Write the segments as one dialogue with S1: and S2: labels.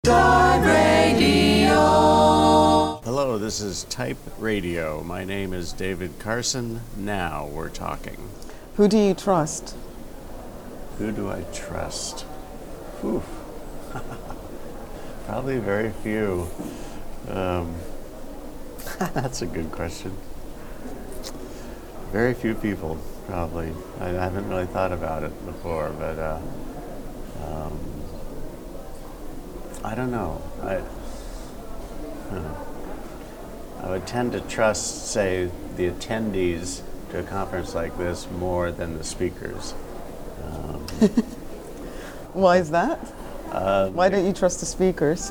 S1: Hello, this is Type Radio. My name is David Carson. Now we're talking.
S2: Who do you trust?
S1: Who do I trust? Whew. Probably very few. That's a good question. Very few people, probably. I haven't really thought about it before, but I don't know. I would tend to trust, say, the attendees to a conference like this more than the speakers.
S2: Why is that? Why don't you trust the speakers?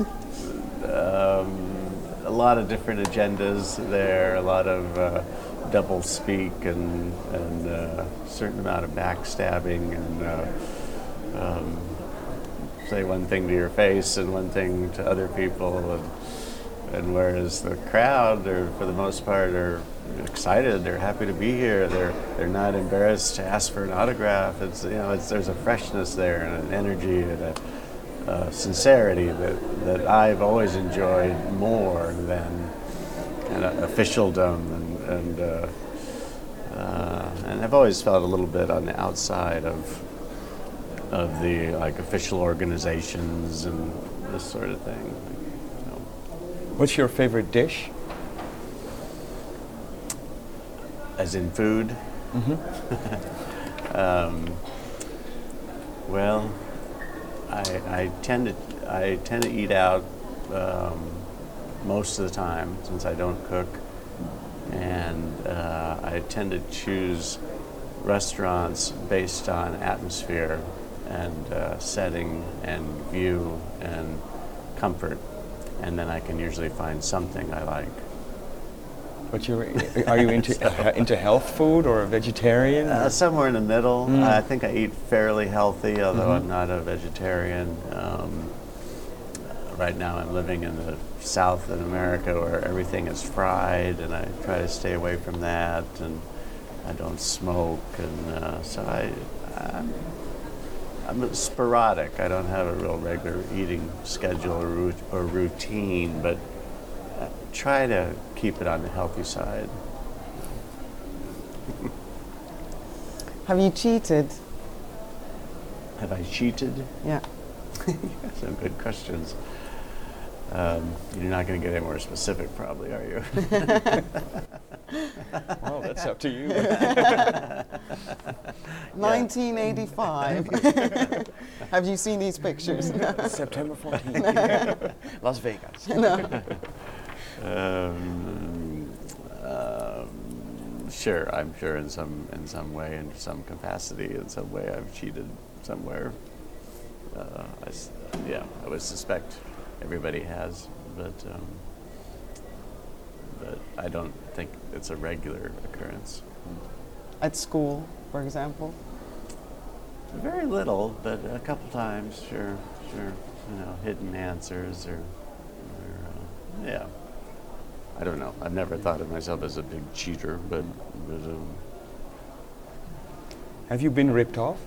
S1: A lot of different agendas there, a lot of double speak and a certain amount of backstabbing and say one thing to your face and one thing to other people, and whereas the crowd, for the most part, are excited. They're happy to be here. They're not embarrassed to ask for an autograph. There's a freshness there and an energy and a sincerity that I've always enjoyed more than kind of officialdom and I've always felt a little bit on the outside of the official organizations and this sort of thing.
S3: What's your favorite dish?
S1: As in food?
S3: Mm-hmm.
S1: Well, I tend to eat out most of the time since I don't cook, and I tend to choose restaurants based on atmosphere and setting and view and comfort, and then I can usually find something I like.
S3: But are you into health food or a vegetarian?
S1: Somewhere in the middle. I think I eat fairly healthy, although I'm not a vegetarian. Right now I'm living in the South in America where everything is fried, and I try to stay away from that, and I don't smoke, and so I'm sporadic. I don't have a real regular eating schedule or routine, but I try to keep it on the healthy side.
S2: Have you cheated?
S1: Have I cheated?
S2: Yeah.
S1: Some good questions. You're not going to get any more specific, probably, are you?
S3: Well, that's up to you.
S2: 1985. Have you seen these pictures?
S3: September 14th. Las Vegas.
S1: Sure, I'm sure in some way, in some capacity, in some way, I've cheated somewhere. I would suspect everybody has, but I don't think it's a regular occurrence.
S2: At school, for example?
S1: Very little, but a couple times, sure. Hidden answers or yeah. I don't know. I've never thought of myself as a big cheater, but
S3: Have you been ripped off?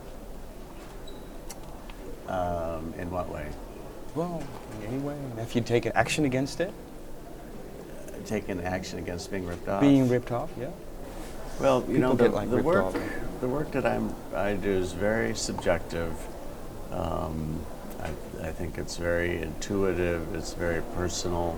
S1: in what way?
S3: Well, in any way. Have you taken action against it?
S1: Taken action against being ripped off?
S3: Being ripped off, yeah.
S1: Well, the work that I do is very subjective. I think it's very intuitive. It's very personal.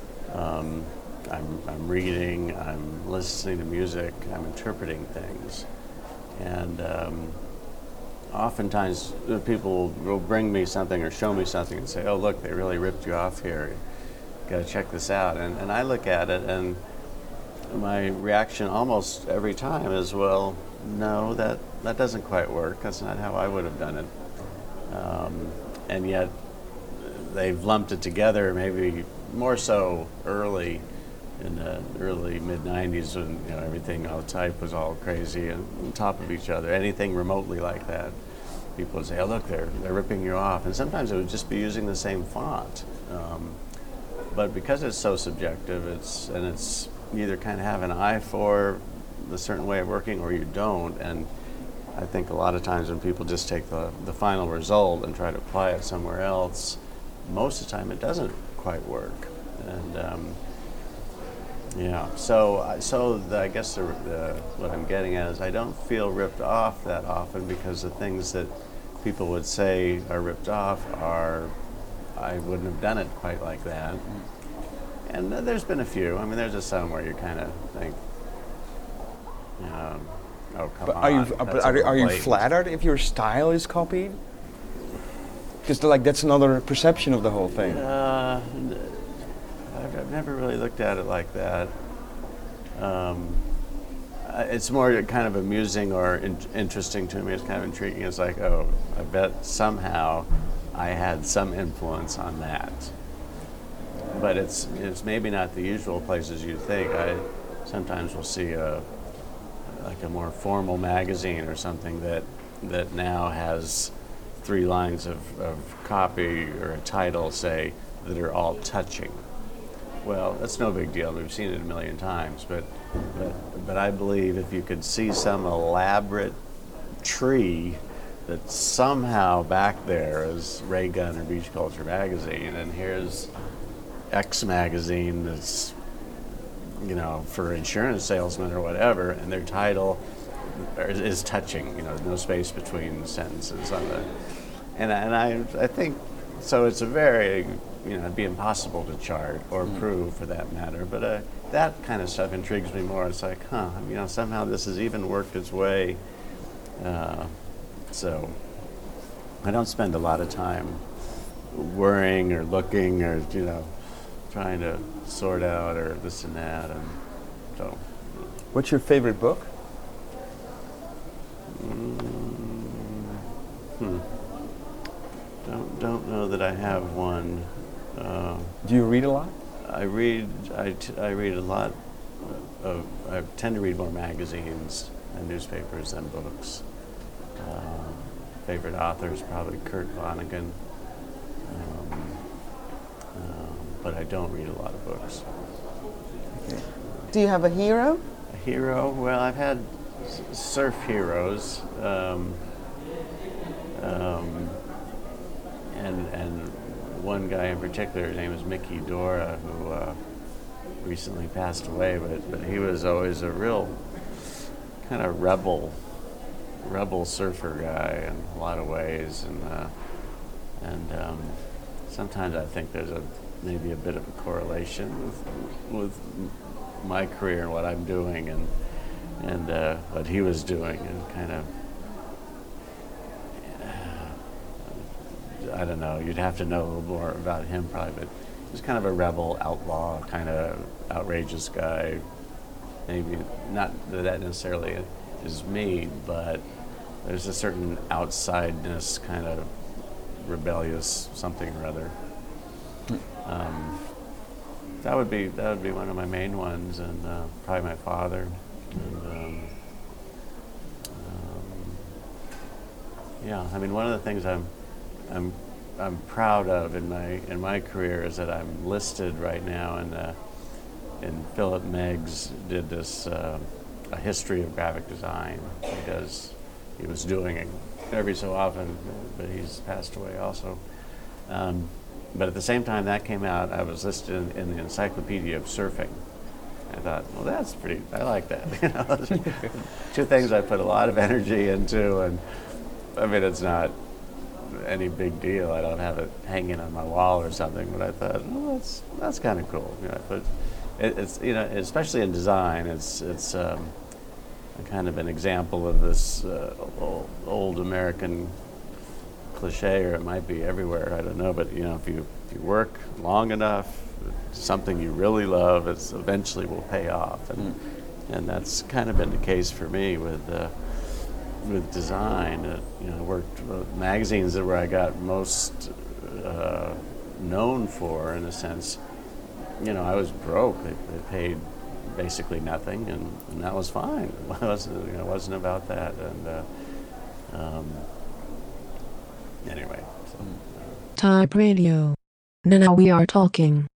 S1: I'm reading. I'm listening to music. I'm interpreting things, and oftentimes people will bring me something or show me something and say, "Oh, look, they really ripped you off here. You got to check this out." And I look at it, and my reaction almost every time is, "Well, no, that doesn't quite work. That's not how I would have done it." And yet they've lumped it together, maybe more so early in the early mid-90s when everything, all type was all crazy and on top of each other. Anything remotely like that, people would say, "Oh, look, they're ripping you off." And sometimes it would just be using the same font. But because it's so subjective, it's you either kind of have an eye for a certain way of working or you don't. And I think a lot of times when people just take the final result and try to apply it somewhere else, most of the time it doesn't quite work. And yeah, so I guess what I'm getting at is I don't feel ripped off that often, because the things that people would say are ripped off are, I wouldn't have done it quite like that. And there's been a few. I mean, there's just some where you kind of think, oh, come
S3: But
S1: on.
S3: are you flattered if your style is copied? Because like that's another perception of the whole thing.
S1: I've never really looked at it like that. It's more kind of amusing or interesting to me. It's kind of intriguing. It's like, oh, I bet somehow I had some influence on that. But it's maybe not the usual places you think. I sometimes will see a more formal magazine or something that now has 3 lines of copy or a title, say, that are all touching. Well, that's no big deal. We've seen it a million times, but I believe if you could see some elaborate tree that somehow back there is Ray Gun or Beach Culture magazine, and here's X magazine that's, for insurance salesmen or whatever, and their title is touching, no space between sentences on the, and I think so. It's a very, it'd be impossible to chart or prove for that matter, but that kind of stuff intrigues me more. It's like, somehow this has even worked its way. So I don't spend a lot of time worrying or looking or, trying to sort out or this and that. And so.
S3: What's your favorite book?
S1: Don't know that I have one.
S3: Do you read a lot?
S1: I read a lot I tend to read more magazines and newspapers than books. Favorite author is probably Kurt Vonnegut. But I don't read a lot of books.
S2: Okay. Do you have a hero?
S1: A hero? Well, I've had surf heroes. And one guy in particular, his name is Mickey Dora, who recently passed away, but he was always a real kind of rebel surfer guy in a lot of ways, and sometimes I think there's maybe a bit of a correlation with my career and what I'm doing and what he was doing, and kind of I don't know, you'd have to know a little more about him probably, but he was kind of a rebel, outlaw, kind of outrageous guy. Maybe not that necessarily is me, but there's a certain outsideness, kind of rebellious something or other. That would be one of my main ones, and probably my father. And, yeah, I mean, one of the things I'm proud of in my career is that I'm listed right now in Philip Meggs did this a history of graphic design. He was doing it every so often, but he's passed away also. But at the same time that came out, I was listed in the Encyclopedia of Surfing. I thought, well, that's pretty. I like that. Those are 2 things I put a lot of energy into, and I mean, it's not any big deal. I don't have it hanging on my wall or something, but I thought, well, that's kind of cool. But it's especially in design, it's kind of an example of this old American cliche, or it might be everywhere. I don't know, but if you work long enough, something you really love, it eventually will pay off, and that's kind of been the case for me with design. I worked with magazines that where I got most known for, in a sense. I was broke. They paid basically nothing, and that was fine. It wasn't about that. And anyway. So.
S4: Type Radio. Now we are talking.